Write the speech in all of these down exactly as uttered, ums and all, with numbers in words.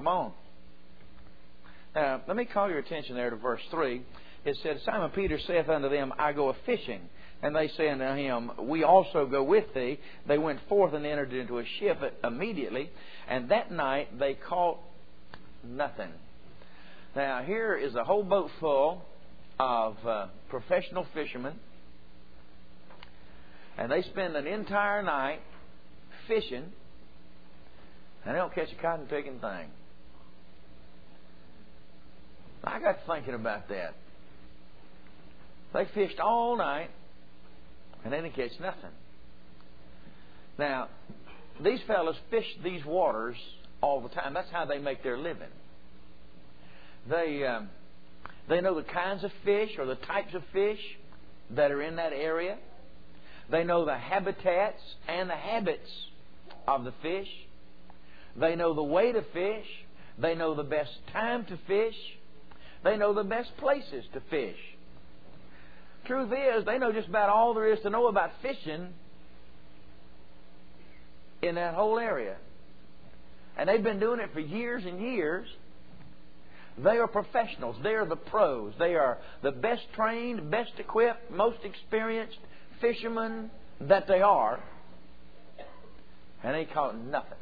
Come on. Now, let me call your attention there to verse three. It said, Simon Peter saith unto them, I go a-fishing. And they say unto him, We also go with thee. They went forth and entered into a ship immediately. And that night they caught nothing. Now, here is a whole boat full of uh, professional fishermen. And they spend an entire night fishing. And they don't catch a cotton-picking thing. I got thinking about that. They fished all night, and they didn't catch nothing. Now, these fellas fish these waters all the time. That's how they make their living. They um, they know the kinds of fish or the types of fish that are in that area. They know the habitats and the habits of the fish. They know the way to fish. They know the best time to fish. They know the best places to fish. Truth is, they know just about all there is to know about fishing in that whole area. And they've been doing it for years and years. They are professionals. They are the pros. They are the best trained, best equipped, most experienced fishermen that they are. And they caught nothing.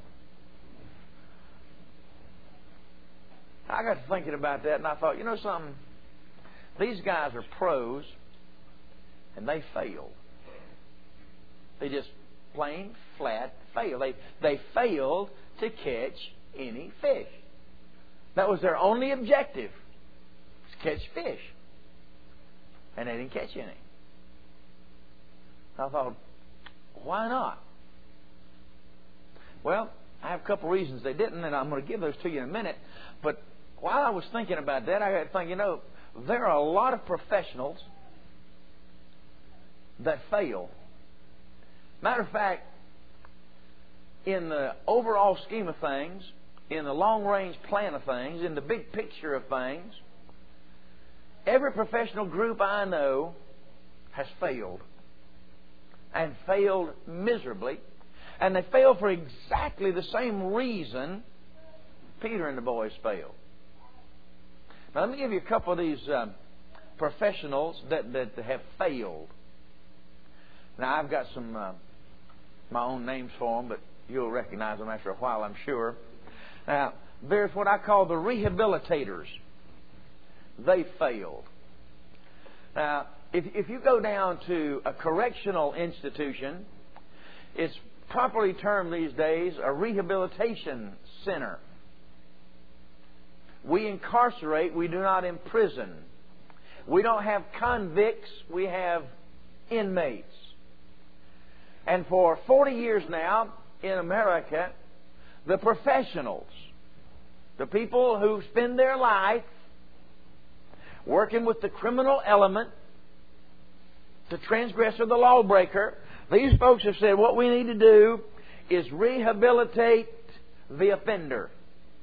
I got to thinking about that, and I thought, you know something? These guys are pros, and they failed. They just plain, flat failed. They, they failed to catch any fish. That was their only objective, was catch fish. And they didn't catch any. I thought, why not? Well, I have a couple reasons they didn't, and I'm going to give those to you in a minute. But while I was thinking about that, I got to think, you know, there are a lot of professionals that fail. Matter of fact, in the overall scheme of things, in the long-range plan of things, in the big picture of things, every professional group I know has failed. And failed miserably. And they failed for exactly the same reason Peter and the boys failed. Now, let me give you a couple of these um, professionals that, that have failed. Now, I've got some uh, my own names for them, but you'll recognize them after a while, I'm sure. Now, there's what I call the rehabilitators. They failed. Now, if, if you go down to a correctional institution, it's properly termed these days a rehabilitation center. We incarcerate, we do not imprison. We don't have convicts, we have inmates. And for forty years now in America, the professionals, the people who spend their life working with the criminal element, the transgressor, the lawbreaker, these folks have said what we need to do is rehabilitate the offender.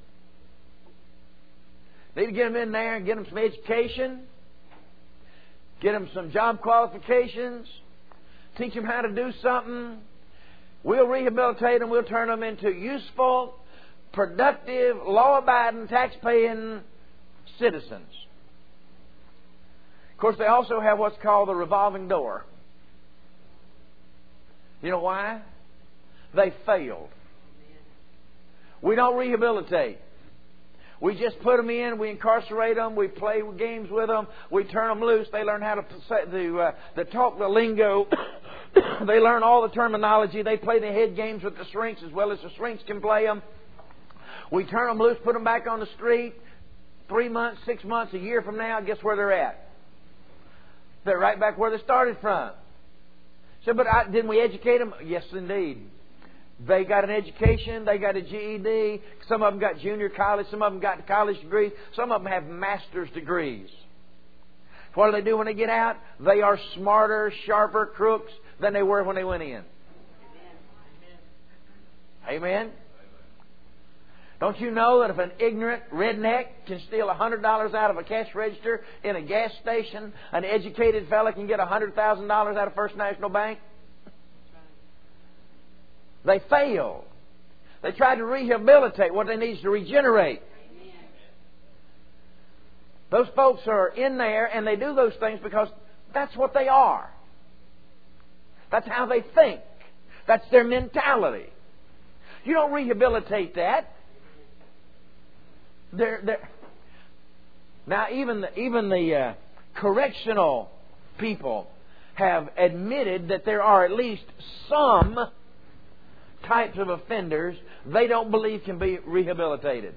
Need to get them in there and get them some education, get them some job qualifications, teach them how to do something. We'll rehabilitate them. We'll turn them into useful, productive, law-abiding, tax-paying citizens. Of course, they also have what's called the revolving door. You know why? They failed. We don't rehabilitate. We just put them in, we incarcerate them, we play games with them, we turn them loose. They learn how to, to, uh, to talk the lingo. They learn all the terminology. They play the head games with the shrinks as well as the shrinks can play them. We turn them loose, put them back on the street. Three months, six months, a year from now, guess where they're at? They're right back where they started from. So, but I, didn't we educate them? Yes, indeed. They got an education. They got a G E D. Some of them got junior college. Some of them got college degrees. Some of them have master's degrees. What do they do when they get out? They are smarter, sharper crooks than they were when they went in. Amen? Amen? Don't you know that if an ignorant redneck can steal one hundred dollars out of a cash register in a gas station, an educated fella can get one hundred thousand dollars out of First National Bank? They failed. They tried to rehabilitate what they need to regenerate. Those folks are in there and they do those things because that's what they are. That's how they think. That's their mentality. You don't rehabilitate that. They're, they're, now, even the, even the uh, correctional people have admitted that there are at least some types of offenders they don't believe can be rehabilitated.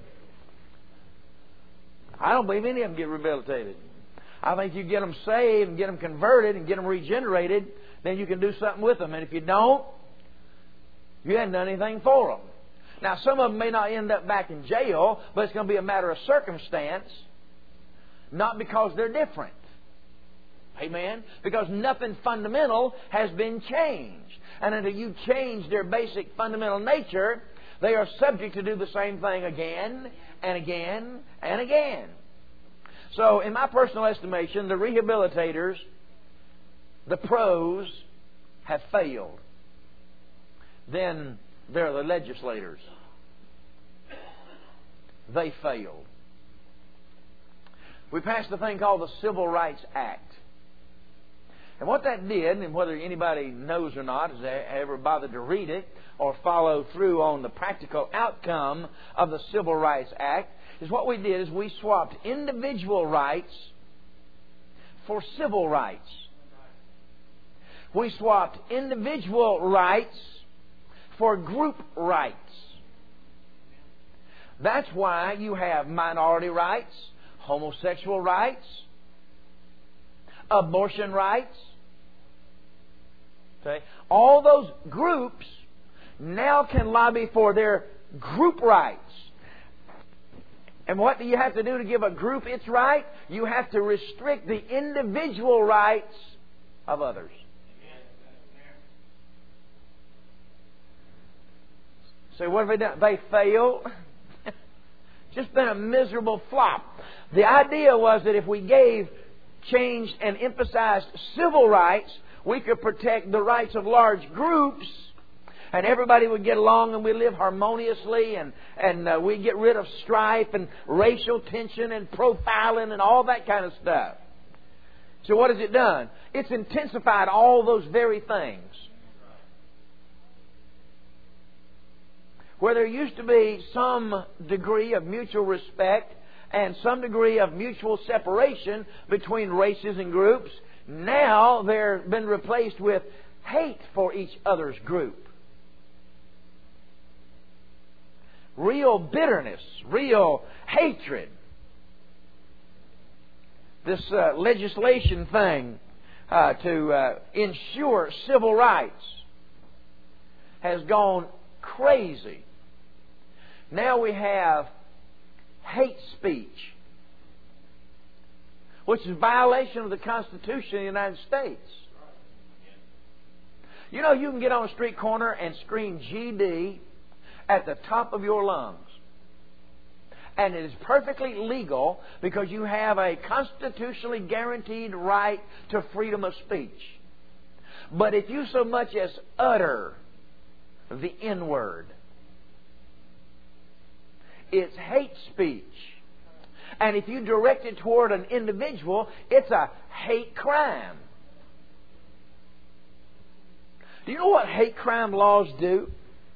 I don't believe any of them get rehabilitated. I think you get them saved and get them converted and get them regenerated, then you can do something with them. And if you don't, you haven't done anything for them. Now, some of them may not end up back in jail, but it's going to be a matter of circumstance, not because they're different. Amen? Because nothing fundamental has been changed. And until you change their basic fundamental nature, they are subject to do the same thing again and again and again. So, in my personal estimation, the rehabilitators, the pros, have failed. Then there are the legislators. They failed. We passed a thing called the Civil Rights Act. And what that did, and whether anybody knows or not, has ever bothered to read it or follow through on the practical outcome of the Civil Rights Act, is what we did is we swapped individual rights for civil rights. We swapped individual rights for group rights. That's why you have minority rights, homosexual rights, abortion rights. Okay? All those groups now can lobby for their group rights. And what do you have to do to give a group its right? You have to restrict the individual rights of others. So what have they done? They failed. Just been a miserable flop. The idea was that if we gave, changed, and emphasized civil rights, we could protect the rights of large groups, and everybody would get along and we'd live harmoniously, and, and uh, we'd get rid of strife and racial tension and profiling and all that kind of stuff. So what has it done? It's intensified all those very things. Where there used to be some degree of mutual respect and some degree of mutual separation between races and groups, now they've been replaced with hate for each other's group. Real bitterness, real hatred. This uh, legislation thing uh, to uh, ensure civil rights has gone crazy. Now we have hate speech, which is a violation of the Constitution of the United States. You know, you can get on a street corner and scream G D at the top of your lungs. And it is perfectly legal because you have a constitutionally guaranteed right to freedom of speech. But if you so much as utter the N-word, it's hate speech. And if you direct it toward an individual, it's a hate crime. Do you know what hate crime laws do?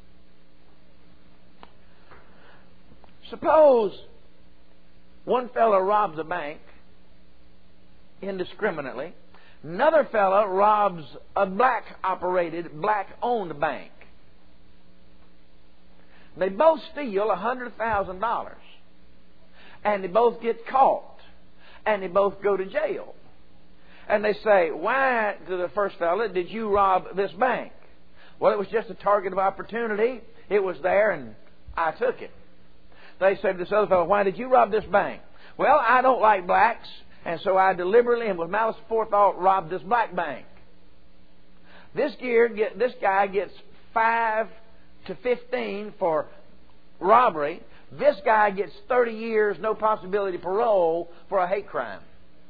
Suppose one fellow robs a bank indiscriminately. Another fellow robs a black-operated, black-owned bank. They both steal one hundred thousand dollars. And they both get caught. And they both go to jail. And they say, why, to the first fellow, did you rob this bank? Well, it was just a target of opportunity. It was there and I took it. They said to this other fellow, why did you rob this bank? Well, I don't like blacks, and so I deliberately and with malice aforethought robbed this black bank. This gear, get, this guy gets five to fifteen for robbery. This guy gets thirty years, no possibility of parole for a hate crime.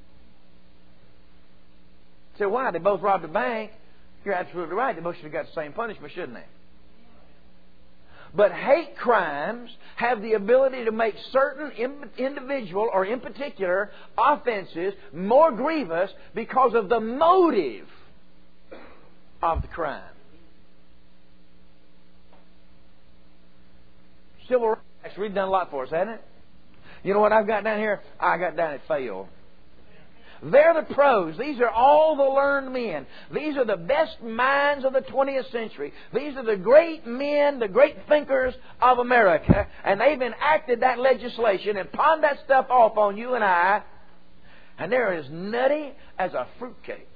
So why? They both robbed a bank. You're absolutely right. They both should have got the same punishment, shouldn't they? But hate crimes have the ability to make certain individual or in particular offenses more grievous because of the motive of the crime. Civil rights, we've done a lot for us, hasn't it? You know what I've got down here? I got down at fail. They're the pros. These are all the learned men. These are the best minds of the twentieth century. These are the great men, the great thinkers of America. And they've enacted that legislation and pawned that stuff off on you and I. And they're as nutty as a fruitcake.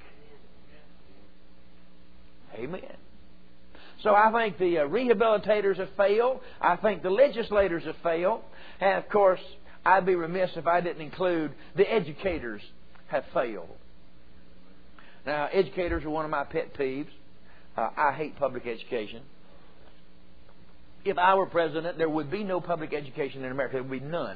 Amen. So I think the uh, rehabilitators have failed. I think the legislators have failed. And of course, I'd be remiss if I didn't include the educators have failed. Now, educators are one of my pet peeves. Uh, I hate public education. If I were president, there would be no public education in America. There would be none.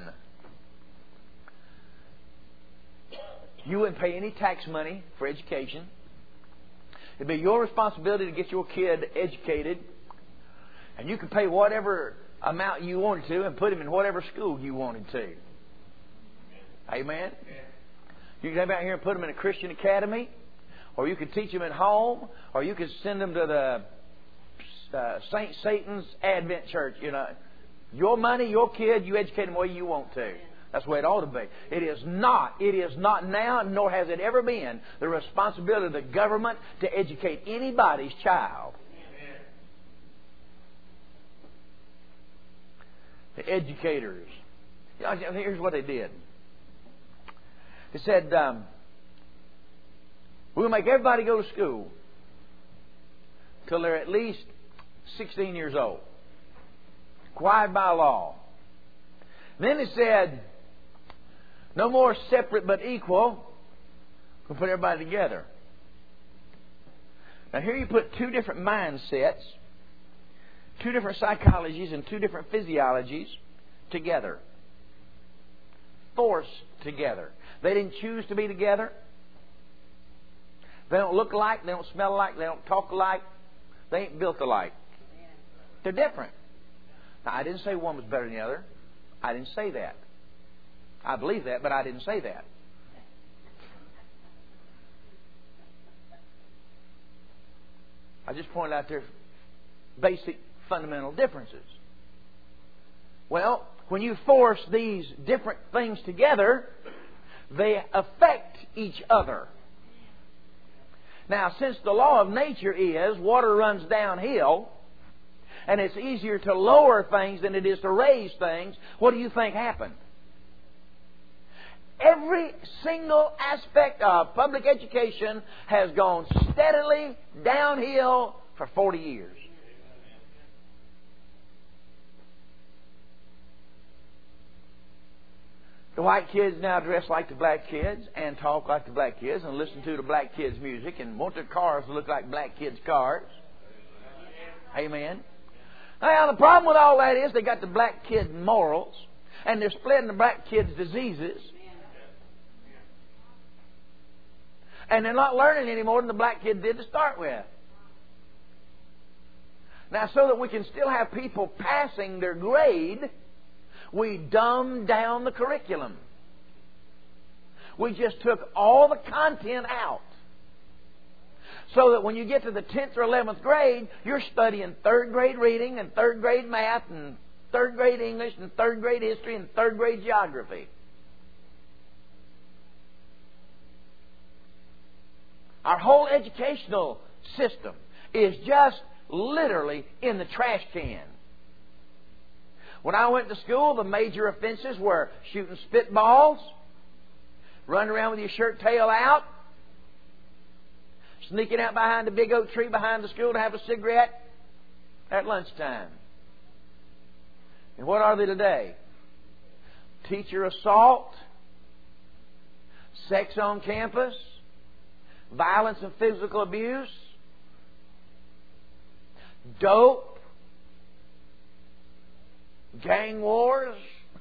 You wouldn't pay any tax money for education. It'd be your responsibility to get your kid educated. And you could pay whatever amount you wanted to and put him in whatever school you wanted to. Amen? You could come out here and put them in a Christian academy, or you could teach them at home, or you could send them to the uh, Saint Satan's Advent Church. You know, your money, your kid, you educate them the way you want to. That's the way it ought to be. It is not. It is not now, nor has it ever been, the responsibility of the government to educate anybody's child. The educators. You know, here's what they did. They said, um, we'll make everybody go to school till they're at least sixteen years old. Required by law. Then they said, no more separate but equal. We'll put everybody together. Now here you put two different mindsets, two different psychologies and two different physiologies together. Forced together. They didn't choose to be together. They don't look alike. They don't smell alike. They don't talk alike. They ain't built alike. They're different. Now, I didn't say one was better than the other. I didn't say that. I believe that, but I didn't say that. I just pointed out their basic fundamental differences. Well, when you force these different things together, they affect each other. Now, since the law of nature is water runs downhill, and it's easier to lower things than it is to raise things, what do you think happened? Every single aspect of public education has gone steadily downhill for forty years. The white kids now dress like the black kids and talk like the black kids and listen to the black kids' music and want their cars to look like black kids' cars. Amen. Now, the problem with all that is they got the black kid morals and they're spreading the black kids' diseases. And they're not learning any more than the black kid did to start with. Now, so that we can still have people passing their grade, we dumbed down the curriculum. We just took all the content out. So that when you get to the tenth or eleventh grade, you're studying third grade reading and third grade math and third grade English and third grade history and third grade geography. Our whole educational system is just literally in the trash can. When I went to school, the major offenses were shooting spitballs, running around with your shirt tail out, sneaking out behind the big oak tree behind the school to have a cigarette at lunchtime. And what are they today? Teacher assault, sex on campus, violence and physical abuse, dope, gang wars.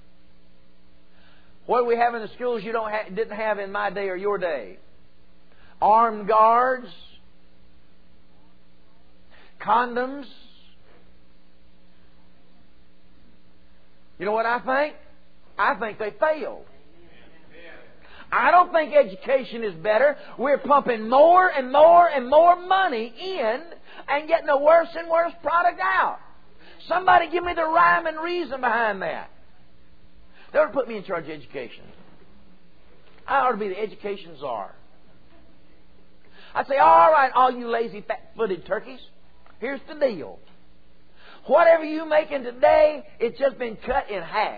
What do we have in the schools you don't ha- didn't have in my day or your day? Armed guards, condoms, You know what I think? I think they failed. I don't think education is better. We're pumping more and more and more money in and getting a worse and worse product out. Somebody give me the rhyme and reason behind that. They ought to put me in charge of education. I ought to be the education czar. I'd say, all right, all you lazy fat-footed turkeys, here's the deal. Whatever you're making today, it's just been cut in half.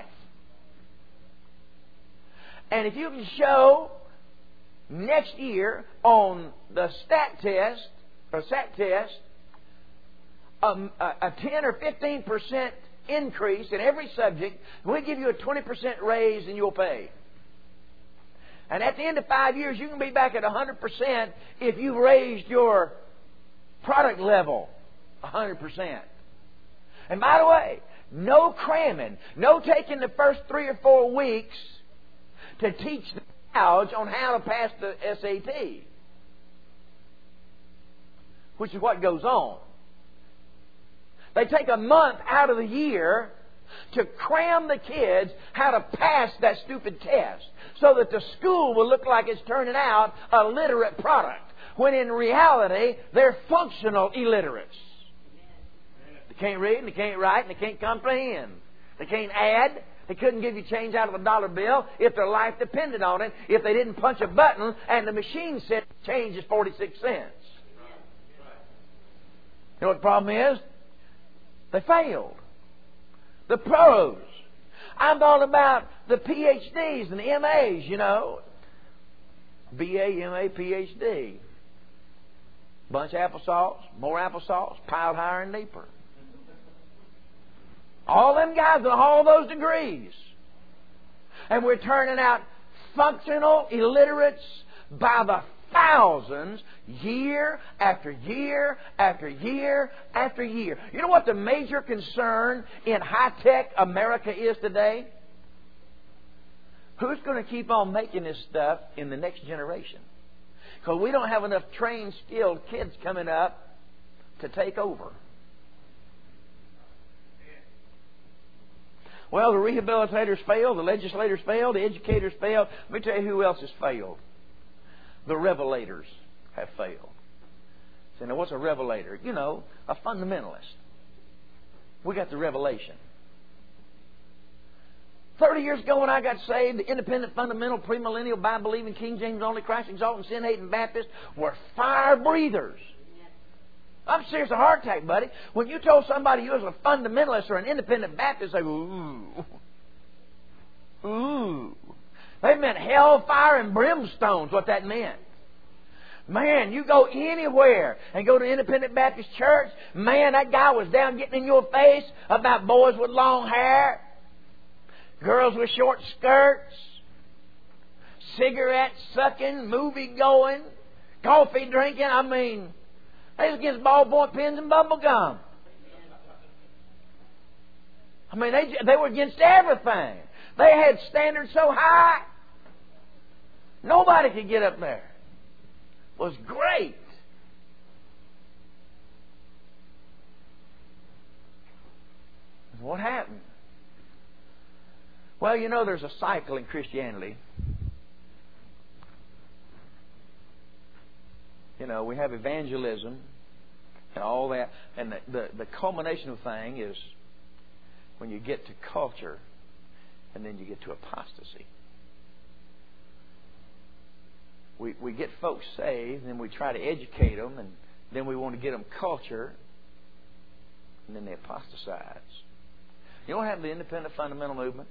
And if you can show next year on the stat test, or SAT test, um, a, a ten or fifteen percent increase in every subject, we'll give you a twenty percent raise and you'll pay. And at the end of five years, you can be back at one hundred percent if you've raised your product level one hundred percent. And by the way, no cramming, no taking the first three or four weeks to teach the crowds on how to pass the S A T, which is what goes on. They take a month out of the year to cram the kids how to pass that stupid test so that the school will look like it's turning out a literate product, when in reality they're functional illiterates. They can't read and they can't write and they can't comprehend. They can't add. They couldn't give you change out of a dollar bill if their life depended on it, if they didn't punch a button and the machine said change is forty-six cents. You know what the problem is? They failed. The pros. I'm talking about the P H Ds and the M As, you know. B A, M A, P H D. Bunch of applesauce, more applesauce, piled higher and deeper. All them guys with all those degrees. And we're turning out functional illiterates by the thousands, year after year after year after year. You know what the major concern in high-tech America is today? Who's going to keep on making this stuff in the next generation? Because we don't have enough trained, skilled kids coming up to take over. Well, the rehabilitators failed, the legislators failed, the educators failed. Let me tell you who else has failed. The revelators have failed. So now, what's a revelator? You know, a fundamentalist. We got the revelation. Thirty years ago when I got saved, the independent, fundamental, premillennial, Bible-believing, King James only, Christ-exalting, sin-hating Baptists were fire breathers. I'm serious, a heart attack, buddy. When you told somebody you was a fundamentalist or an independent Baptist, they go, ooh. Ooh. They meant hellfire and brimstone's what that meant. Man, you go anywhere and go to Independent Baptist Church, man, that guy was down getting in your face about boys with long hair, girls with short skirts, cigarette sucking, movie going, coffee drinking. I mean, they was against ballpoint pens and bubble gum. I mean, they they were against everything. They had standards so high, nobody could get up there. It was great. What happened? Well, you know, there's a cycle in Christianity. You know, we have evangelism and all that. And the, the, the culmination of the thing is when you get to culture and then you get to apostasy. We, we get folks saved and then we try to educate them and then we want to get them culture and then they apostatize. You know what happened to the independent fundamental movement?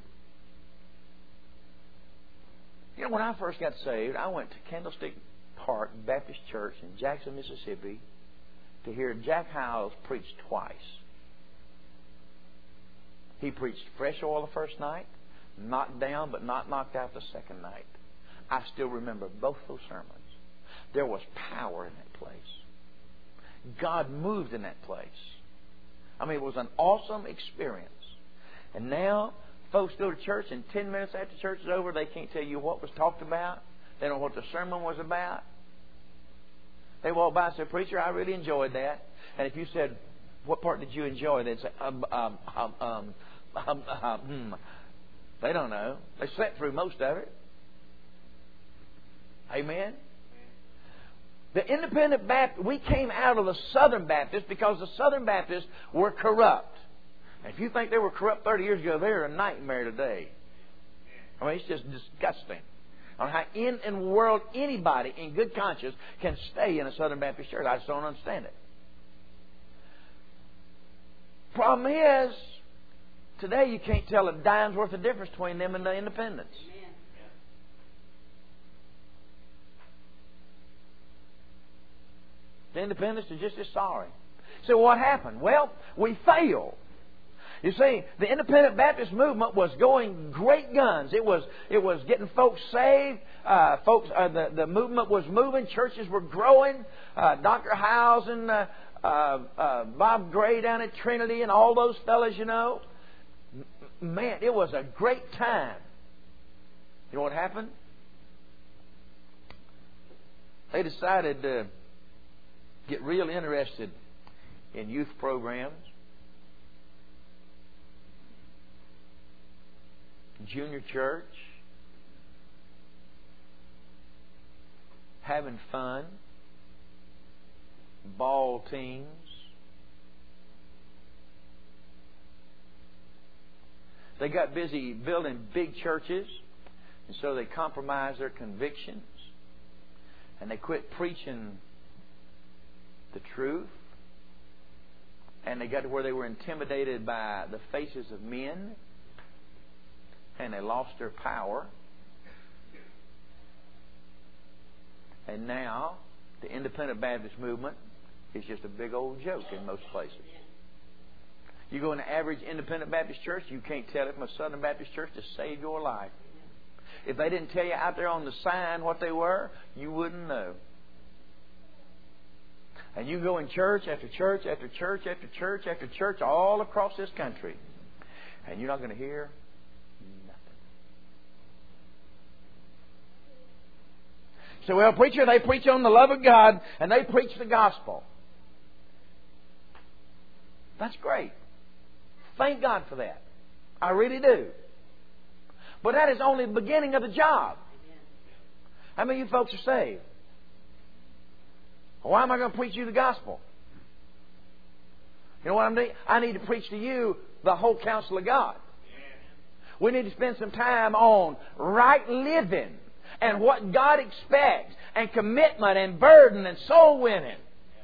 You know, when I first got saved, I went to Candlestick Park Baptist Church in Jackson, Mississippi to hear Jack Hyles preach twice. He preached fresh oil the first night, knocked down but not knocked out the second night. I still remember both those sermons. There was power in that place. God moved in that place. I mean, it was an awesome experience. And now, folks go to church and ten minutes after church is over, they can't tell you what was talked about. They don't know what the sermon was about. They walk by and say, "Preacher, I really enjoyed that." And if you said, "What part did you enjoy?" they'd say, um, um, um, um, Um, uh, hmm. They don't know. They slept through most of it. Amen? The Independent Baptist, we came out of the Southern Baptists because the Southern Baptists were corrupt. And if you think they were corrupt thirty years ago, they're a nightmare today. I mean, it's just disgusting on how in the world anybody in good conscience can stay in a Southern Baptist church. I just don't understand it. Problem is, today you can't tell a dime's worth of difference between them and the independents. The independents are just as sorry. So what happened? Well, we failed. You see, the Independent Baptist movement was going great guns. It was it was getting folks saved. Uh, folks, uh, the the movement was moving. Churches were growing. Uh, Doctor Howes and uh, uh, uh, Bob Gray down at Trinity and all those fellas, you know. Man, it was a great time. You know what happened? They decided to get real interested in youth programs, junior church, having fun, ball teams. They got busy building big churches, and so they compromised their convictions, and they quit preaching the truth, and they got to where they were intimidated by the faces of men, and they lost their power. And now the Independent Baptist movement is just a big old joke in most places. You go in an average Independent Baptist church, you can't tell it from a Southern Baptist church to save your life. If they didn't tell you out there on the sign what they were, you wouldn't know. And you go in church after church after church after church after church all across this country, and you're not going to hear nothing. So, well, preacher, they preach on the love of God, and they preach the gospel. That's great. Thank God for that. I really do. But that is only the beginning of the job. How many of you folks are saved? Why am I going to preach you the gospel? You know what I'm doing? I need to preach to you the whole counsel of God. We need to spend some time on right living and what God expects, and commitment and burden and soul winning.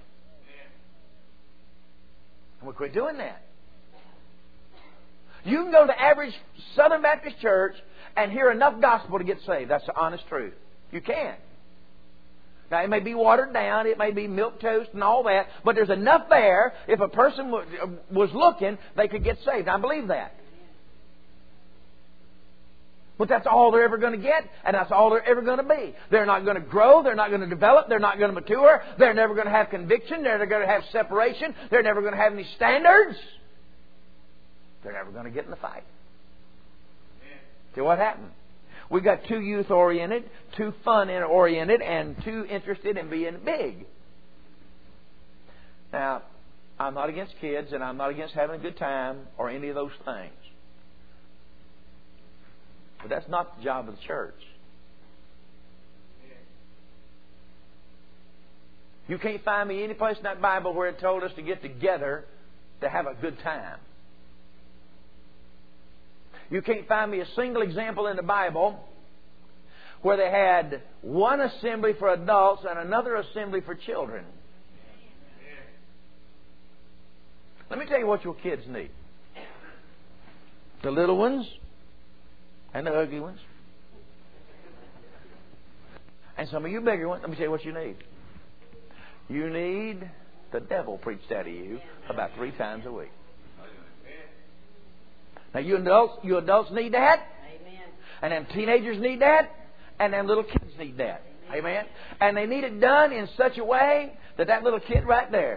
And we quit doing that. You can go to the average Southern Baptist church and hear enough gospel to get saved. That's the honest truth. You can. Now, it may be watered down, it may be milquetoast and all that, but there's enough there, if a person was looking, they could get saved. I believe that. But that's all they're ever going to get, and that's all they're ever going to be. They're not going to grow, they're not going to develop, they're not going to mature, they're never going to have conviction, they're never going to have separation, they're never going to have any standards. They're never going to get in the fight. See what happened? We got too youth-oriented, too fun-oriented, and too interested in being big. Now, I'm not against kids, and I'm not against having a good time or any of those things. But that's not the job of the church. You can't find me any place in that Bible where it told us to get together to have a good time. You can't find me a single example in the Bible where they had one assembly for adults and another assembly for children. Let me tell you what your kids need. The little ones and the ugly ones. And some of you bigger ones, let me tell you what you need. You need the devil preached out of you about three times a week. Now, you adults, you adults need that. Amen. And them teenagers need that. And them little kids need that. Amen. Amen. And they need it done in such a way that that little kid right there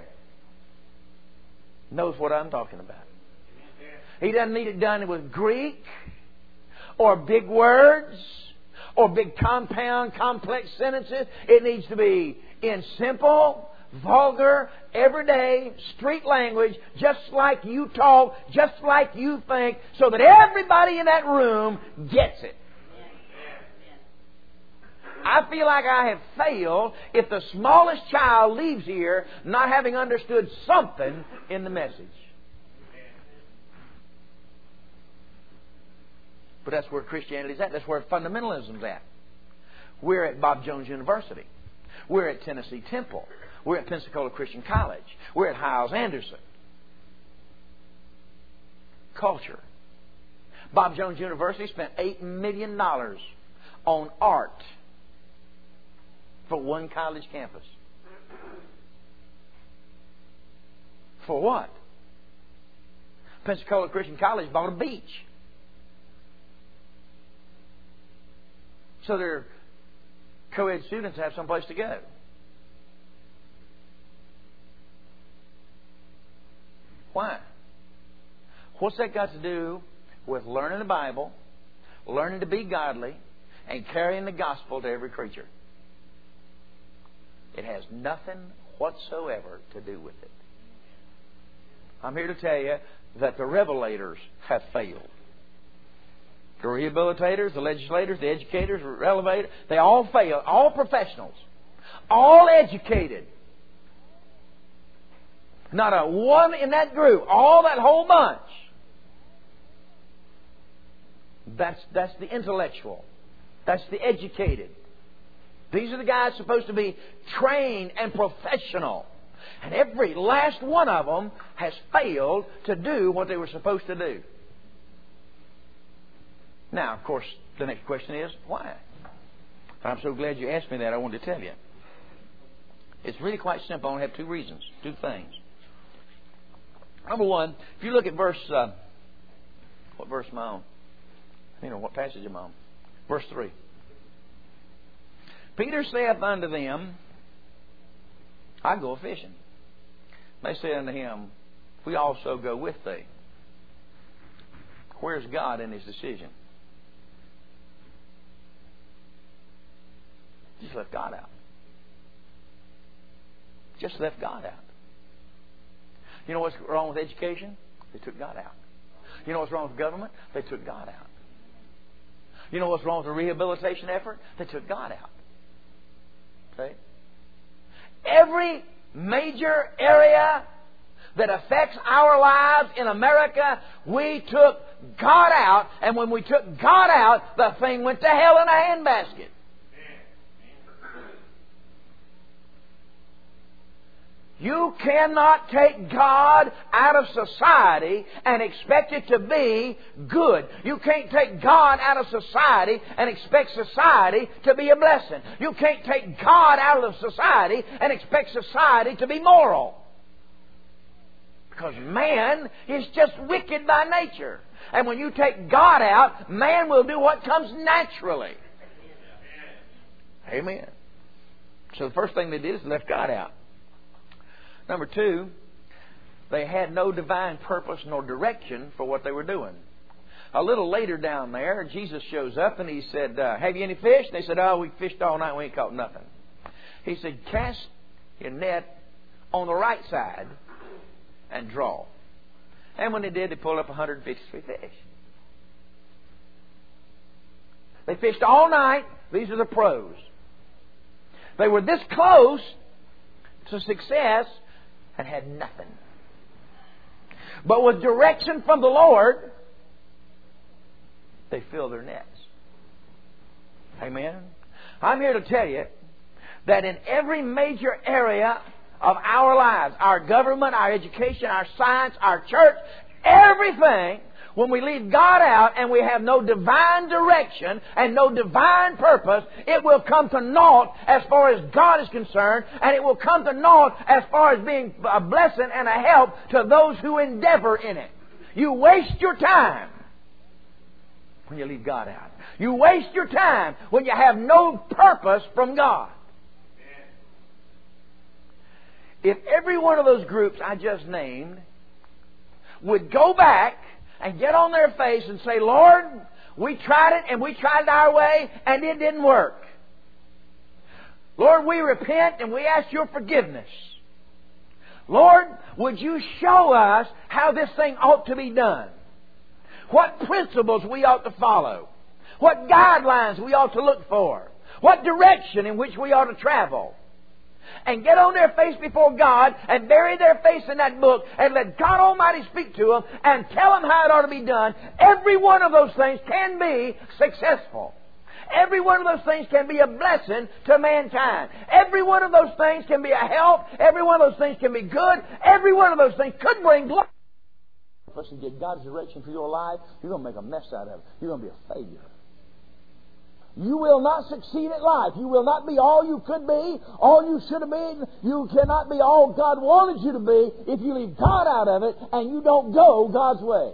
knows what I'm talking about. He doesn't need it done with Greek or big words or big compound, complex sentences. It needs to be in simple, vulgar, everyday, street language, just like you talk, just like you think, so that everybody in that room gets it. I feel like I have failed if the smallest child leaves here not having understood something in the message. But that's where Christianity is at. That's where fundamentalism is at. We're at Bob Jones University. We're at Tennessee Temple. We're at Pensacola Christian College. We're at Hiles Anderson. Culture. Bob Jones University spent eight million dollars on art for one college campus. For what? Pensacola Christian College bought a beach. So their co-ed students have someplace to go. Why? What's that got to do with learning the Bible, learning to be godly, and carrying the gospel to every creature? It has nothing whatsoever to do with it. I'm here to tell you that the revelators have failed. The rehabilitators, the legislators, the educators, the elevators, they all failed. All professionals. All educated. Not a one in that group. All that whole bunch. That's, that's the intellectual. That's the educated. These are the guys supposed to be trained and professional. And every last one of them has failed to do what they were supposed to do. Now, of course, the next question is, why? I'm so glad you asked me that. I wanted to tell you. It's really quite simple. I only have two reasons, two things. Number one, if you look at verse, uh, what verse am I on? You know, what passage am I on? Verse three. Peter saith unto them, I go a-fishing. They say unto him, we also go with thee. Where's God in His decision? Just left God out. Just left God out. You know what's wrong with education? They took God out. You know what's wrong with government? They took God out. You know what's wrong with the rehabilitation effort? They took God out. Okay? Every major area that affects our lives in America, we took God out, and when we took God out, the thing went to hell in a handbasket. You cannot take God out of society and expect it to be good. You can't take God out of society and expect society to be a blessing. You can't take God out of society and expect society to be moral. Because man is just wicked by nature. And when you take God out, man will do what comes naturally. Amen. So the first thing they did is left God out. Number two, they had no divine purpose nor direction for what they were doing. A little later down there, Jesus shows up and He said, uh, have you any fish? And they said, oh, we fished all night and we ain't caught nothing. He said, cast your net on the right side and draw. And when they did, they pulled up one hundred fifty-three fish. They fished all night. These are the pros. They were this close to success and had nothing. But with direction from the Lord, they filled their nets. Amen? I'm here to tell you that in every major area of our lives, our government, our education, our science, our church, everything, when we leave God out and we have no divine direction and no divine purpose, it will come to naught as far as God is concerned, and it will come to naught as far as being a blessing and a help to those who endeavor in it. You waste your time when you leave God out. You waste your time when you have no purpose from God. If every one of those groups I just named would go back and get on their face and say, Lord, we tried it and we tried it our way and it didn't work. Lord, we repent and we ask your forgiveness. Lord, would you show us how this thing ought to be done? What principles we ought to follow? What guidelines we ought to look for? What direction in which we ought to travel? And get on their face before God and bury their face in that book and let God Almighty speak to them and tell them how it ought to be done. Every one of those things can be successful. Every one of those things can be a blessing to mankind. Every one of those things can be a help. Every one of those things can be good. Every one of those things could bring glory. If you get God's direction for your life, you're going to make a mess out of it. You're going to be a failure. You will not succeed at life. You will not be all you could be, all you should have been. You cannot be all God wanted you to be if you leave God out of it and you don't go God's way.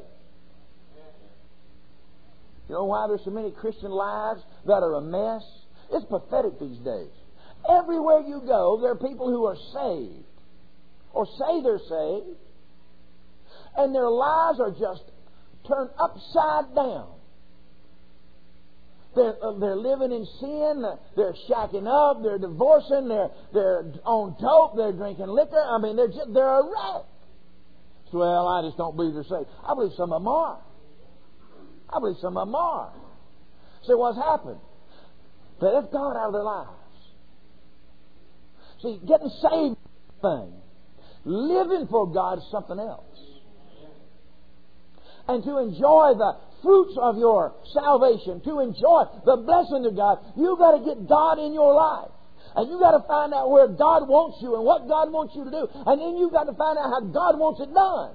You know why there's so many Christian lives that are a mess? It's pathetic these days. Everywhere you go, there are people who are saved or say they're saved, and their lives are just turned upside down. They're, uh, they're living in sin. They're shacking up. They're divorcing. They're they're on dope. They're drinking liquor. I mean, they're just, they're a wreck. So, well, I just don't believe they're saved. I believe some of them are. I believe some of them are. So what's happened? They left God out of their lives. See, getting saved is one thing. Living for God is something else. And to enjoy the fruits of your salvation, to enjoy the blessing of God, you've got to get God in your life. And you've got to find out where God wants you and what God wants you to do. And then you've got to find out how God wants it done.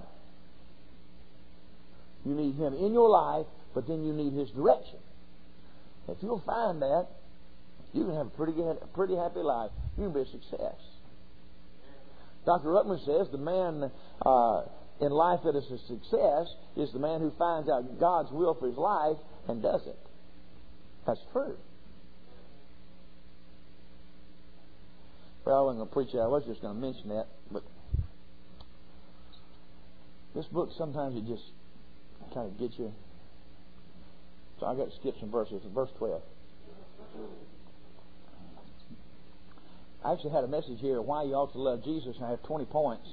You need Him in your life, but then you need His direction. If you'll find that, you can have a pretty, good, a pretty happy life. You can be a success. Doctor Ruckman says the man uh, in life that is a success is the man who finds out God's will for his life and does it. That's true. Well, I wasn't going to preach that. I was just going to mention that. But this book, sometimes it just kind of gets you. So I've got to skip some verses. Verse twelve. I actually had a message here, why you ought to love Jesus, and I have twenty points.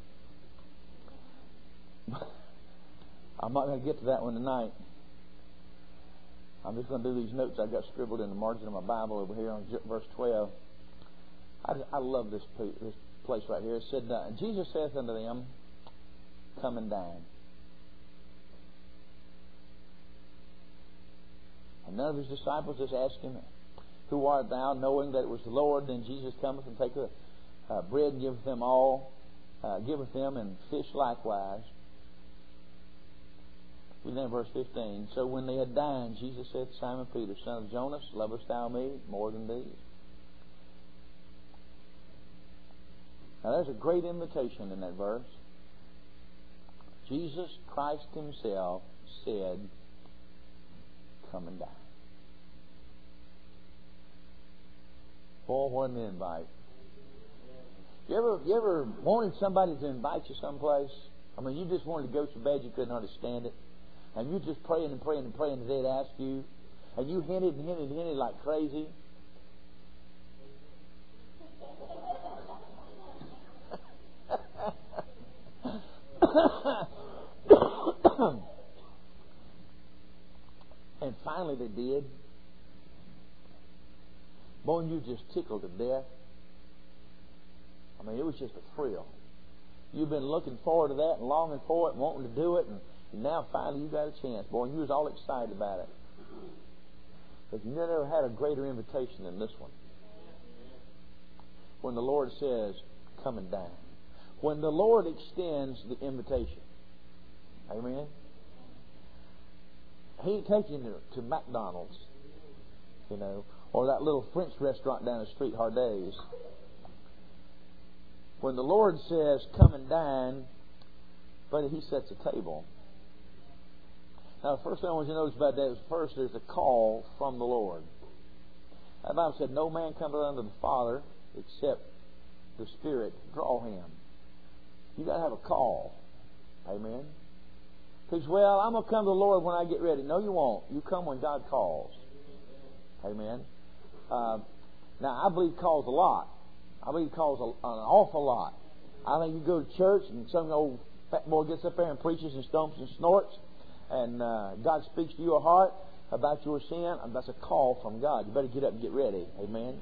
I'm not going to get to that one tonight. I'm just going to do these notes I got scribbled in the margin of my Bible over here on verse twelve. I, I love this, this place right here. It said, uh, Jesus saith unto them, come and dine. And none of his disciples just asked him, who art thou? Knowing that it was the Lord. Then Jesus cometh and taketh uh, bread and giveth them all, uh, giveth them, and fish likewise. We then verse fifteen. So when they had dined, Jesus said to Simon Peter, son of Jonas, lovest thou me more than these? Now there's a great invitation in that verse. Jesus Christ Himself said, come and dine. Boy, what an invite. You ever, you ever wanted somebody to invite you someplace? I mean, you just wanted to go so bad you couldn't understand it. And you just praying and praying and praying that they'd ask you. And you hinted and hinted and hinted like crazy. And finally they did. Boy, and you just tickled to death. I mean, it was just a thrill. You've been looking forward to that and longing for it and wanting to do it, and now finally you got a chance. Boy, and you was all excited about it. But you never had a greater invitation than this one. When the Lord says, come and dine. When the Lord extends the invitation. Amen? He ain't taking you to, to McDonald's, you know, or that little French restaurant down the street, Hardays. When the Lord says, come and dine, but He sets a table. Now, the first thing I want you to notice about that is first there's a call from the Lord. The Bible said, no man cometh unto the Father except the Spirit draw him. You got to have a call. Amen? Because, well, I'm going to come to the Lord when I get ready. No, you won't. You come when God calls. Amen? Uh, now, I believe He calls a lot. I believe He calls a, an awful lot. I think you go to church and some old fat boy gets up there and preaches and stomps and snorts, and uh, God speaks to your heart about your sin, and that's a call from God. You better get up and get ready. Amen.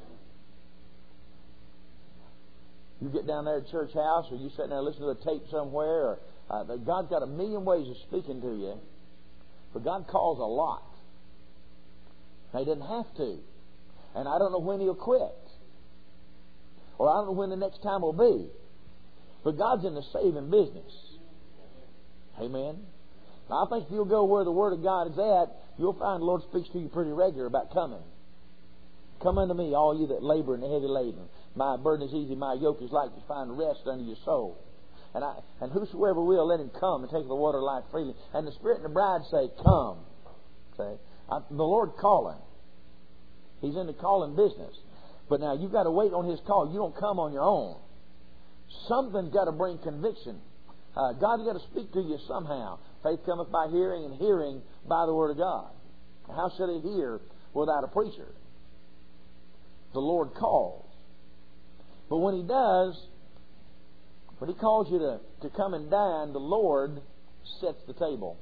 You get down there at church house, or you sitting there listening to a tape somewhere, or uh, God's got a million ways of speaking to you, but God calls a lot. He doesn't have to, and I don't know when He'll quit, or I don't know when the next time will be. But God's in the saving business. Amen. Now, I think if you'll go where the Word of God is at, you'll find the Lord speaks to you pretty regular about coming. Come unto me, all you that labor and are heavy laden. My burden is easy, my yoke is light. You find rest under your soul. And I, and whosoever will, let him come and take the water of life freely. And the Spirit and the bride say, come. Say, I, the Lord calling. He's in the calling business. But now you've got to wait on His call. You don't come on your own. Something's got to bring conviction. Uh, God's got to speak to you somehow. Faith cometh by hearing, and hearing by the Word of God. How should he hear without a preacher? The Lord calls. But when He does, when He calls you to, to come and dine, the Lord sets the table.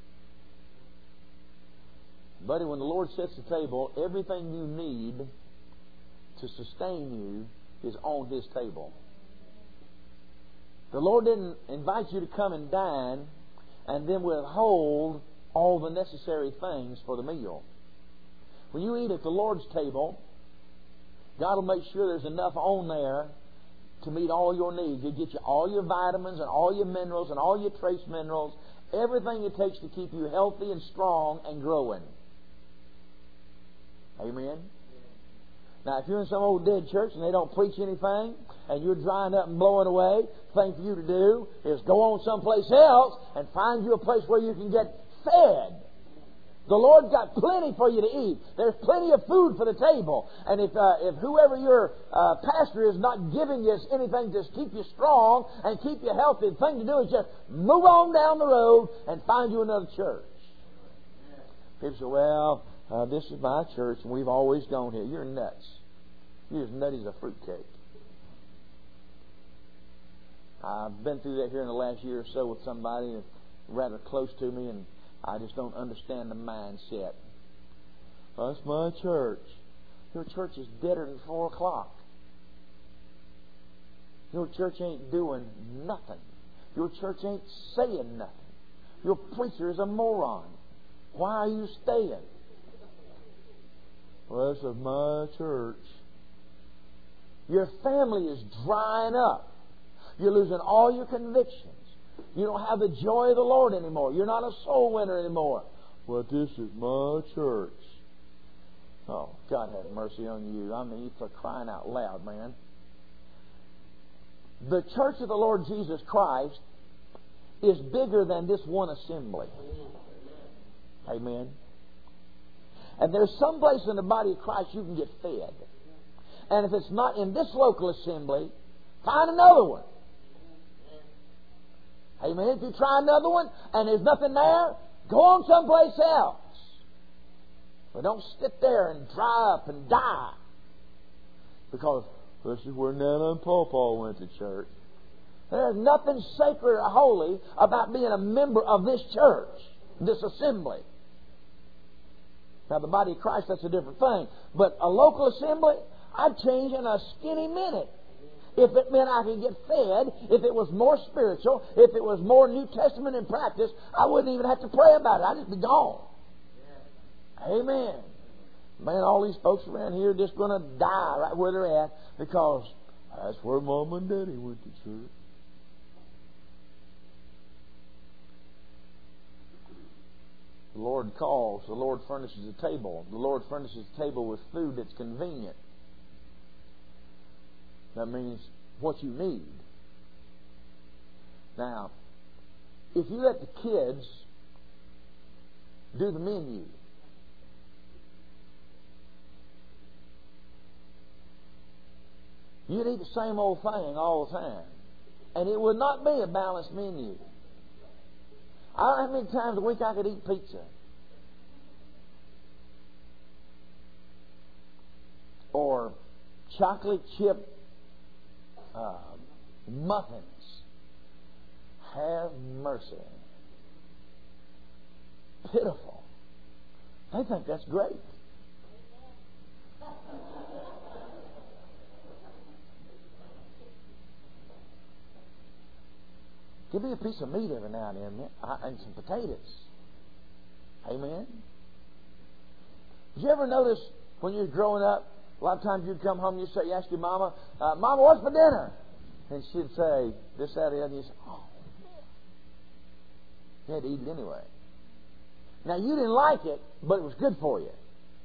Buddy, when the Lord sets the table, everything you need to sustain you is on His table. The Lord didn't invite you to come and dine and then withhold all the necessary things for the meal. When you eat at the Lord's table, God will make sure there's enough on there to meet all your needs. He'll get you all your vitamins and all your minerals and all your trace minerals, everything it takes to keep you healthy and strong and growing. Amen? Now, if you're in some old dead church and they don't preach anything, and you're drying up and blowing away, the thing for you to do is go on someplace else and find you a place where you can get fed. The Lord's got plenty for you to eat. There's plenty of food for the table. And if uh, if whoever your uh, pastor is not giving you anything to keep you strong and keep you healthy, the thing to do is just move on down the road and find you another church. People say, well, uh, this is my church and we've always gone here. You're nuts. You're as nutty as a fruitcake. I've been through that here in the last year or so with somebody rather close to me, and I just don't understand the mindset. That's my church. Your church is deader than four o'clock. Your church ain't doing nothing. Your church ain't saying nothing. Your preacher is a moron. Why are you staying? Well, this is my church. Your family is drying up. You're losing all your convictions. You don't have the joy of the Lord anymore. You're not a soul winner anymore. Well, this is my church. Oh, God have mercy on you. I mean, for crying out loud, man. The church of the Lord Jesus Christ is bigger than this one assembly. Amen. And there's some place in the body of Christ you can get fed. And if it's not in this local assembly, find another one. Amen. If you try another one and there's nothing there, go on someplace else. But don't sit there and dry up and die. Because this is where Nana and Pawpaw went to church. There's nothing sacred or holy about being a member of this church, this assembly. Now, the body of Christ, that's a different thing. But a local assembly, I'd change in a skinny minute. If it meant I could get fed, if it was more spiritual, if it was more New Testament in practice, I wouldn't even have to pray about it. I'd just be gone. Yeah. Amen. Man, all these folks around here are just going to die right where they're at because that's where Mom and Daddy went to church. The Lord calls. The Lord furnishes a table. The Lord furnishes a table with food that's convenient. That means what you need. Now, if you let the kids do the menu, you'd eat the same old thing all the time. And it would not be a balanced menu. I don't know how many times a week I could eat pizza. Or chocolate chip Uh, muffins. Have mercy. Pitiful. They think that's great. Give me a piece of meat every now and then and some potatoes. Amen. Did you ever notice when you were growing up, a lot of times you'd come home and you'd say, you ask your mama, uh, Mama, what's for dinner? And she'd say, this, that, or the other. And you'd say, oh, man. You had to eat it anyway. Now, you didn't like it, but it was good for you.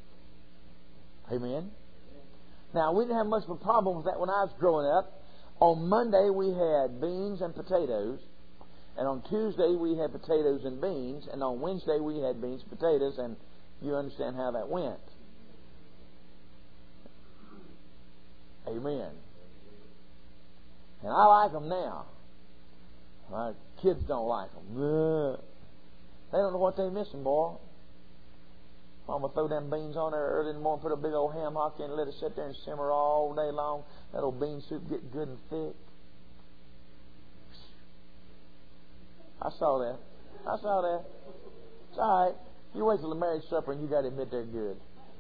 Amen. Now, we didn't have much of a problem with that when I was growing up. On Monday, we had beans and potatoes. And on Tuesday, we had potatoes and beans. And on Wednesday, we had beans and potatoes. And you understand how that went. Amen. And I like them now. My kids don't like them. They don't know what they're missing, boy. Mama throw them beans on there early in the morning, put a big old ham hock in, let it sit there and simmer all day long. That old bean soup get good and thick. I saw that. I saw that. It's all right. You wait till the marriage supper and you got to admit they're good.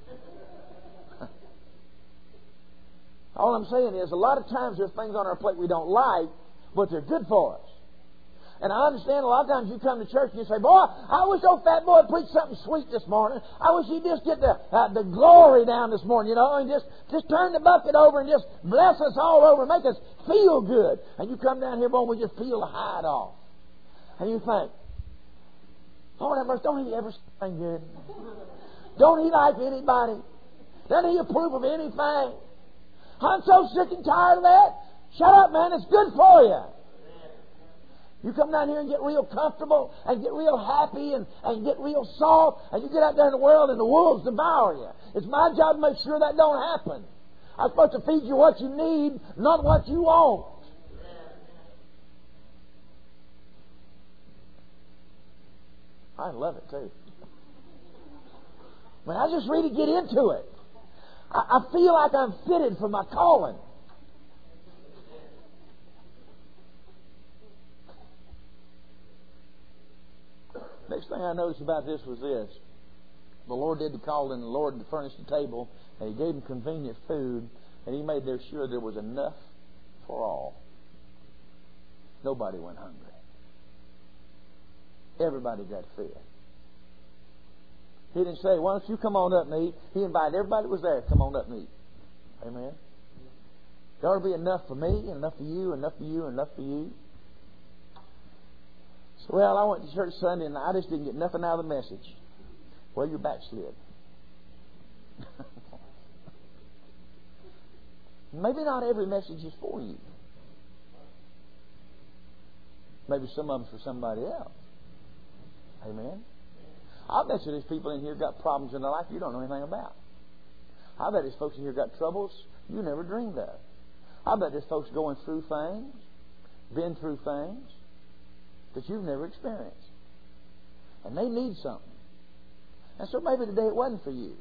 All I'm saying is, a lot of times there's things on our plate we don't like, but they're good for us. And I understand a lot of times you come to church and you say, boy, I wish old fat boy preached something sweet this morning. I wish he'd just get the uh, the glory down this morning, you know, and just, just turn the bucket over and just bless us all over and make us feel good. And you come down here, boy, and we just feel the hide off. And you think, Lord have mercy, don't he ever say anything good? Don't he like anybody? Doesn't he approve of anything? I'm so sick and tired of that. Shut up, man. It's good for you. You come down here and get real comfortable and get real happy and, and get real soft, and you get out there in the world and the wolves devour you. It's my job to make sure that don't happen. I'm supposed to feed you what you need, not what you want. I love it too. I mean, I just really get into it. I, I feel like I'm fitted for my calling. Next thing I noticed about this was this. The Lord did the calling, and the Lord furnished the table, and He gave them convenient food, and He made there sure there was enough for all. Nobody went hungry. Everybody got fed. He didn't say, why don't you come on up and eat? He invited everybody that was there, come on up and eat. Amen. There ought to be enough for me, enough for you, enough for you, enough for you. So, well, I went to church Sunday and I just didn't get nothing out of the message. Well, you're backslid. Maybe not every message is for you. Maybe some of them for somebody else. Amen. I bet you there's people in here got problems in their life you don't know anything about. I bet there's folks in here got troubles you never dreamed of. I bet there's folks going through things, been through things that you've never experienced. And they need something. And so maybe today it wasn't for you.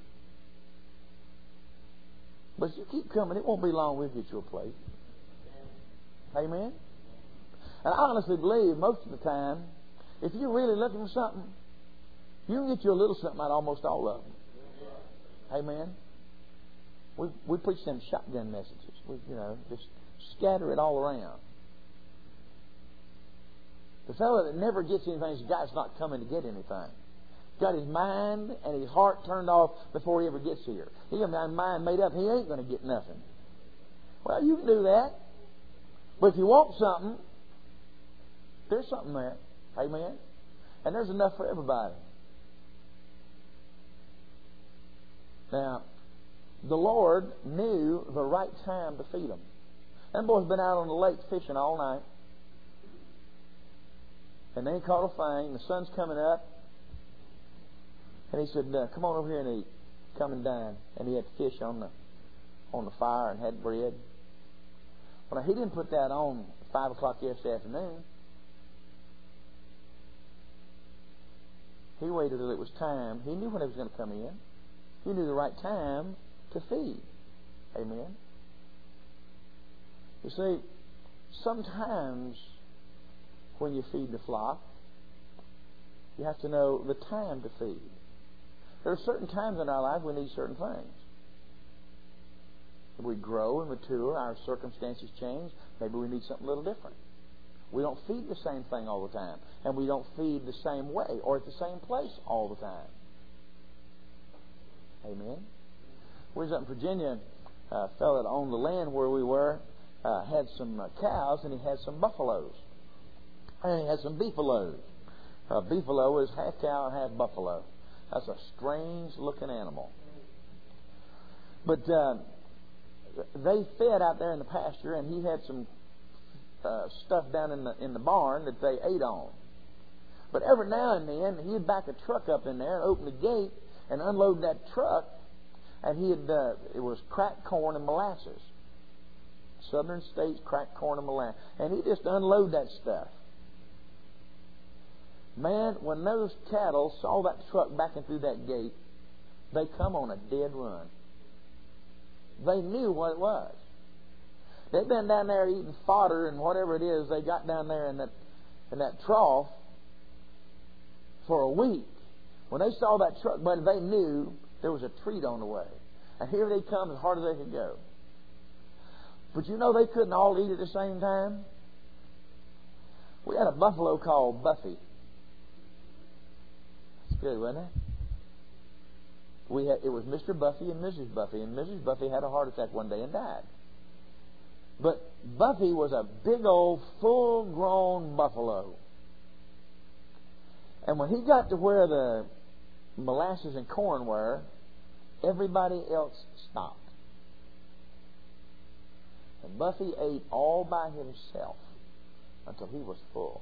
But if you keep coming, it won't be long we'll get you a plate. Amen? And I honestly believe most of the time, if you're really looking for something, you can get you a little something out of almost all of them. Amen? We we preach them shotgun messages. We, you know, just scatter it all around. The fellow that never gets anything is the guy that's not coming to get anything. Got his mind and his heart turned off before he ever gets here. He got his mind made up. He ain't going to get nothing. Well, you can do that. But if you want something, there's something there. Amen? And there's enough for everybody. Now, the Lord knew the right time to feed them. Them boys been out on the lake fishing all night. And they caught a thing. The sun's coming up. And he said, uh, come on over here and eat. Come and dine. And he had fish on the on the fire and had bread. Well, now, he didn't put that on at five o'clock yesterday afternoon. He waited till it was time. He knew when it was going to come in. He knew the right time to feed. Amen. You see, sometimes when you feed the flock, you have to know the time to feed. There are certain times in our life we need certain things. If we grow and mature, our circumstances change, maybe we need something a little different. We don't feed the same thing all the time, and we don't feed the same way or at the same place all the time. Amen? We was up in Virginia. A fellow that owned the land where we were uh, had some uh, cows, and he had some buffaloes. And he had some beefaloes. A beefalo is half cow and half buffalo. That's a strange-looking animal. But uh, they fed out there in the pasture, and he had some uh, stuff down in the in the barn that they ate on. But every now and then, he'd back a truck up in there and open the gate and unload that truck, and he had uh, it was cracked corn and molasses. Southern states cracked corn and molasses, and he just unload that stuff. Man, when those cattle saw that truck backing through that gate, they come on a dead run. They knew what it was. They'd been down there eating fodder and whatever it is they got down there in that in that trough for a week. When they saw that truck, but they knew there was a treat on the way. And here they come as hard as they could go. But you know they couldn't all eat at the same time? We had a buffalo called Buffy. That's good, wasn't it? We had, it was Mister Buffy and Missus Buffy, and Missus Buffy had a heart attack one day and died. But Buffy was a big old, full-grown buffalo. And when he got to where the molasses and corn were, everybody else stopped. And Buffy ate all by himself until he was full.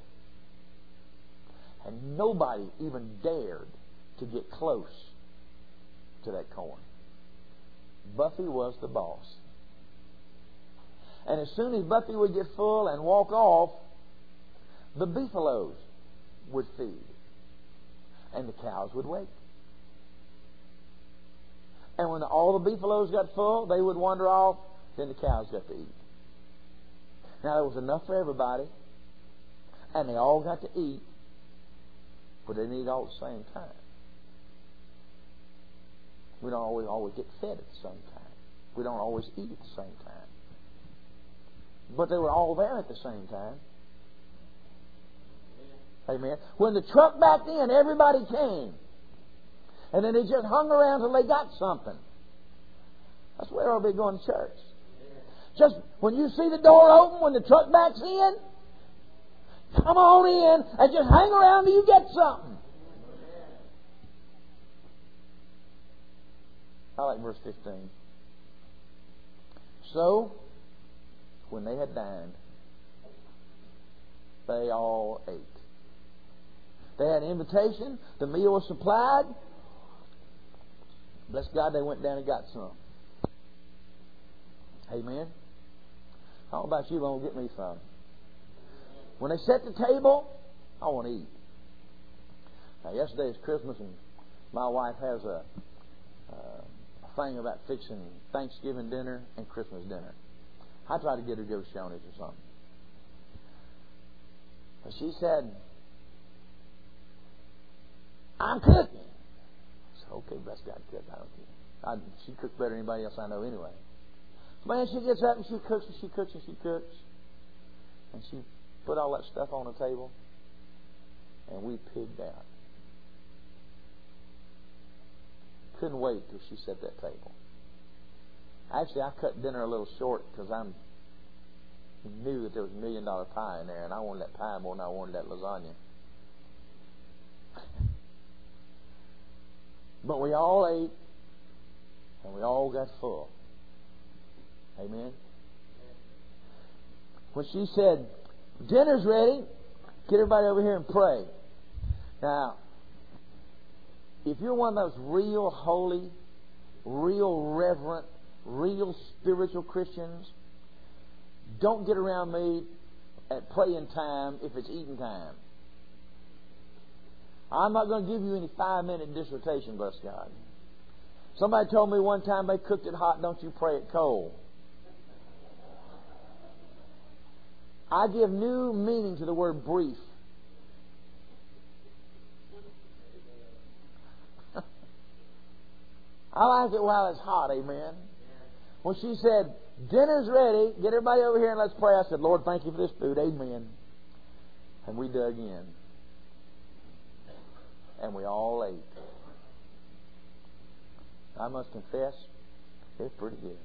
And nobody even dared to get close to that corn. Buffy was the boss. And as soon as Buffy would get full and walk off, the beefaloes would feed. And the cows would wait. And when all the beefaloes got full, they would wander off. Then the cows got to eat. Now, there was enough for everybody. And they all got to eat. But they didn't eat all at the same time. We don't always, always get fed at the same time. We don't always eat at the same time. But they were all there at the same time. Amen. When the truck backed in, everybody came. And then they just hung around till they got something. That's where I'll be going to church. Just when you see the door open, when the truck backs in, come on in and just hang around till you get something. I like verse fifteen. So, when they had dined, they all ate. They had an invitation. The meal was supplied. Bless God, they went down and got some. Amen. How about you? Won't get me some. When they set the table, I want to eat. Now, yesterday is Christmas, and my wife has a, uh, a thing about fixing Thanksgiving dinner and Christmas dinner. I tried to get her to go to Shoney's or something. But she said, I'm cooking. I said, okay, bless God, cook. I don't care. I, she cooks better than anybody else I know anyway. Man, she gets up and she cooks and she cooks and she cooks. And she put all that stuff on the table. And we pigged out. Couldn't wait till she set that table. Actually, I cut dinner a little short because I knew that there was a million dollar pie in there, and I wanted that pie more than I wanted that lasagna. But we all ate, and we all got full. Amen. When she said, dinner's ready, get everybody over here and pray. Now, if you're one of those real holy, real reverent, real spiritual Christians, don't get around me at praying time if it's eating time. I'm not going to give you any five-minute dissertation, bless God. Somebody told me one time they cooked it hot, don't you pray it cold. I give new meaning to the word brief. I like it while it's hot, amen. When she said, dinner's ready, get everybody over here and let's pray, I said, Lord, thank you for this food, amen. And we dug in. And we all ate. I must confess, it's pretty good.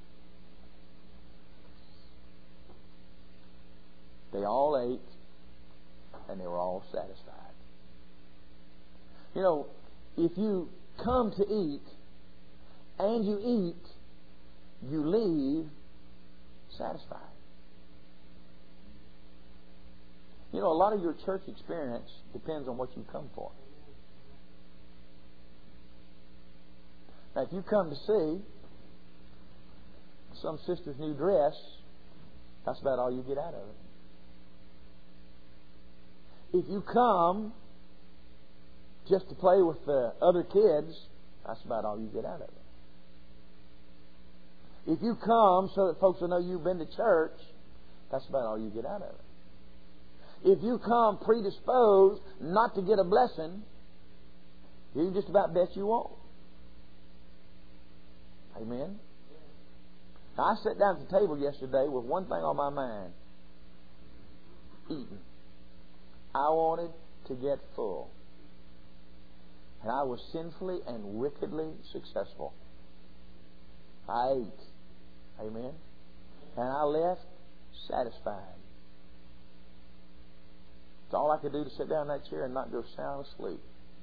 They all ate, and they were all satisfied. You know, if you come to eat, and you eat, you leave satisfied. You know, a lot of your church experience depends on what you come for. Now, if you come to see some sister's new dress, that's about all you get out of it. If you come just to play with the other kids, that's about all you get out of it. If you come so that folks will know you've been to church, that's about all you get out of it. If you come predisposed not to get a blessing, you just about bet you won't. Amen? Now, I sat down at the table yesterday with one thing on my mind. Eating. I wanted to get full. And I was sinfully and wickedly successful. I ate. Amen? And I left satisfied. It's all I could do to sit down in that chair and not go sound asleep.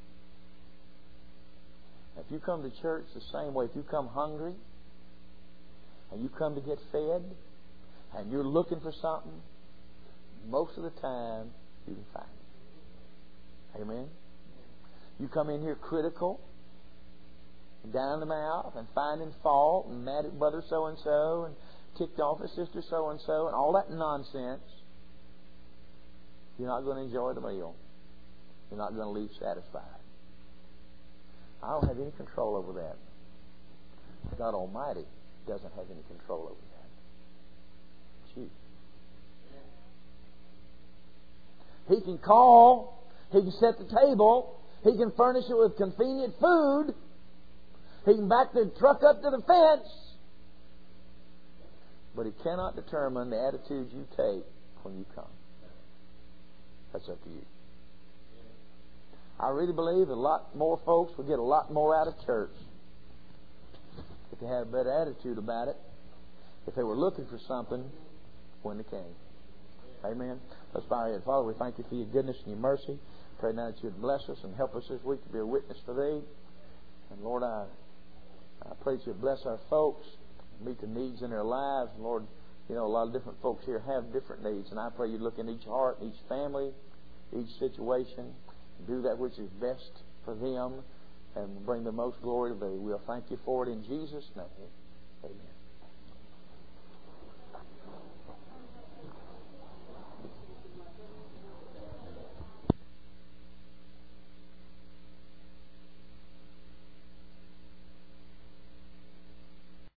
If you come to church the same way, if you come hungry and you come to get fed and you're looking for something, most of the time you can find it. Amen? You come in here critical, down the mouth, and finding fault, and mad at brother so-and-so, and ticked off at sister so-and-so, and all that nonsense, you're not going to enjoy the meal. You're not going to leave satisfied. I don't have any control over that. God Almighty doesn't have any control over that. It's you. He can call. He can set the table. He can furnish it with convenient food. He can back the truck up to the fence. But He cannot determine the attitude you take when you come. That's up to you. I really believe a lot more folks would get a lot more out of church if they had a better attitude about it, if they were looking for something when they came. Amen. Let's bow our head. Father, we thank You for Your goodness and Your mercy. Pray now that You would bless us and help us this week to be a witness for Thee. And Lord, I, I pray that You would bless our folks, meet the needs in their lives. And Lord, you know, a lot of different folks here have different needs. And I pray You look in each heart, each family, each situation, and do that which is best for them and bring the most glory to Thee. We'll thank You for it in Jesus' name. Amen.